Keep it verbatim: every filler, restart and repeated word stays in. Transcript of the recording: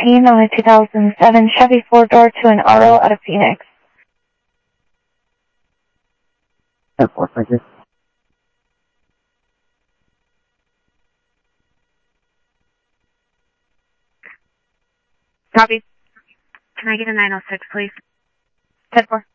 fourteen on a two thousand seven Chevy four-door to an R O out of Phoenix. ten four, thank you. Copy. Can I get a nine oh six, please? ten four.